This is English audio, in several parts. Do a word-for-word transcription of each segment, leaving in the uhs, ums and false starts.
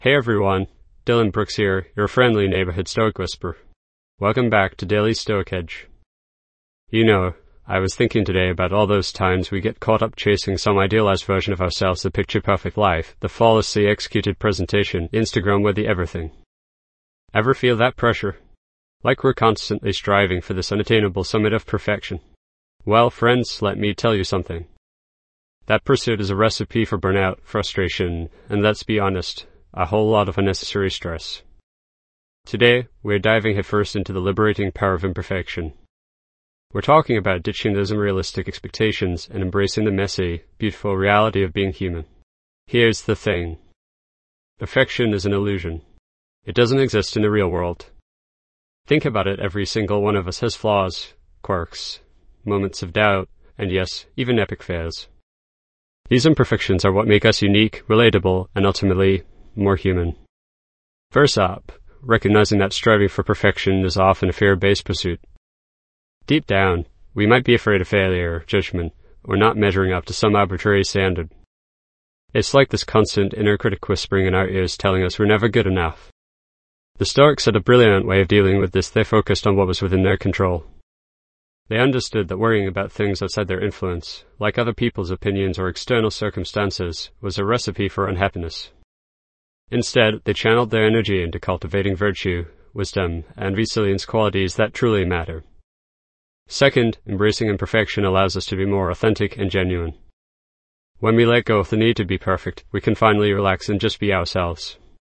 Hey everyone, Dylan Brooks here, your friendly neighborhood Stoic Whisperer. Welcome back to Daily Stoic Edge. You know, I was thinking today about all those times we get caught up chasing some idealized version of ourselves, the picture-perfect life, the flawlessly executed presentation, Instagram-worthy everything. Ever feel that pressure? Like we're constantly striving for this unattainable summit of perfection. Well, friends, let me tell you something. That pursuit is a recipe for burnout, frustration, and let's be honest, a whole lot of unnecessary stress. Today, we're diving headfirst into the liberating power of imperfection. We're talking about ditching those unrealistic expectations and embracing the messy, beautiful reality of being human. Here's the thing. Perfection is an illusion. It doesn't exist in the real world. Think about it, every single one of us has flaws, quirks, moments of doubt, and yes, even epic fails. These imperfections are what make us unique, relatable, and ultimately more human. First up, recognizing that striving for perfection is often a fear-based pursuit. Deep down, we might be afraid of failure, judgment, or not measuring up to some arbitrary standard. It's like this constant inner critic whispering in our ears telling us we're never good enough. The Stoics had a brilliant way of dealing with this. They focused on what was within their control. They understood that worrying about things outside their influence, like other people's opinions or external circumstances, was a recipe for unhappiness. Instead, they channeled their energy into cultivating virtue, wisdom, and resilience, qualities that truly matter. Second, embracing imperfection allows us to be more authentic and genuine. When we let go of the need to be perfect, we can finally relax and just be ourselves.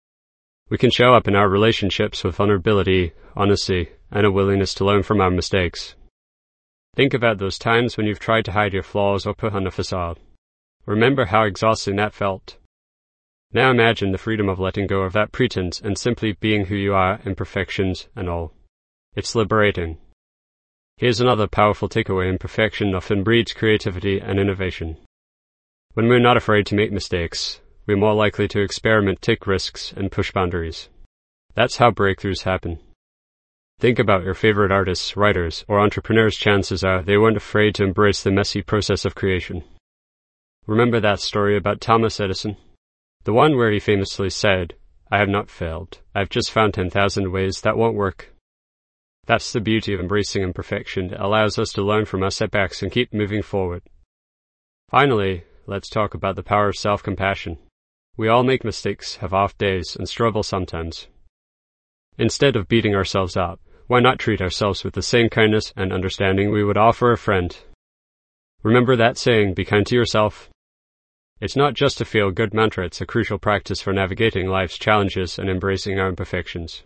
We can show up in our relationships with vulnerability, honesty, and a willingness to learn from our mistakes. Think about those times when you've tried to hide your flaws or put on a facade. Remember how exhausting that felt. Now imagine the freedom of letting go of that pretense and simply being who you are, imperfections and all. It's liberating. Here's another powerful takeaway: imperfection often breeds creativity and innovation. When we're not afraid to make mistakes, we're more likely to experiment, take risks, and push boundaries. That's how breakthroughs happen. Think about your favorite artists, writers, or entrepreneurs. Chances are they weren't afraid to embrace the messy process of creation. Remember that story about Thomas Edison? The one where he famously said, "I have not failed. I've just found ten thousand ways that won't work." That's the beauty of embracing imperfection. It allows us to learn from our setbacks and keep moving forward. Finally, let's talk about the power of self-compassion. We all make mistakes, have off days, and struggle sometimes. Instead of beating ourselves up, why not treat ourselves with the same kindness and understanding we would offer a friend? Remember that saying, be kind to yourself. It's not just a feel-good mantra, it's a crucial practice for navigating life's challenges and embracing our imperfections.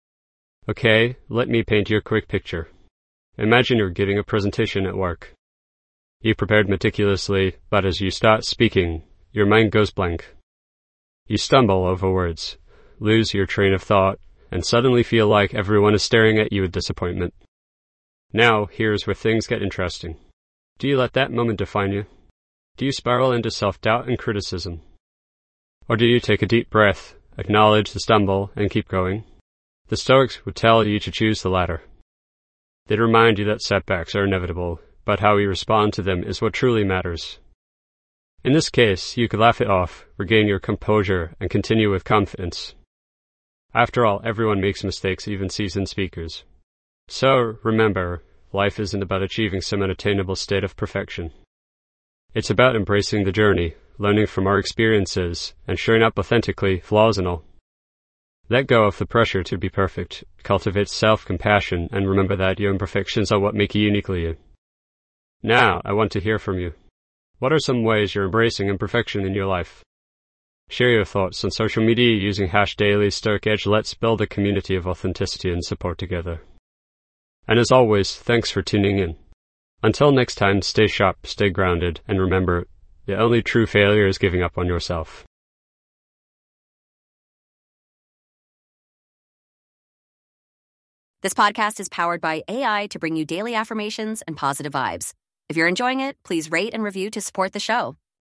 Okay, let me paint you a quick picture. Imagine you're giving a presentation at work. You prepared meticulously, but as you start speaking, your mind goes blank. You stumble over words, lose your train of thought, and suddenly feel like everyone is staring at you with disappointment. Now, here's where things get interesting. Do you let that moment define you? Do you spiral into self-doubt and criticism? Or do you take a deep breath, acknowledge the stumble, and keep going? The Stoics would tell you to choose the latter. They'd remind you that setbacks are inevitable, but how we respond to them is what truly matters. In this case, you could laugh it off, regain your composure, and continue with confidence. After all, everyone makes mistakes, even seasoned speakers. So, remember, life isn't about achieving some unattainable state of perfection. It's about embracing the journey, learning from our experiences, and showing up authentically, flaws and all. Let go of the pressure to be perfect, cultivate self-compassion, and remember that your imperfections are what make you uniquely you. Now, I want to hear from you. What are some ways you're embracing imperfection in your life? Share your thoughts on social media using hash Daily Stoic Edge. Let's build a community of authenticity and support together. And as always, thanks for tuning in. Until next time, stay sharp, stay grounded, and remember, the only true failure is giving up on yourself. This podcast is powered by A I to bring you daily affirmations and positive vibes. If you're enjoying it, please rate and review to support the show.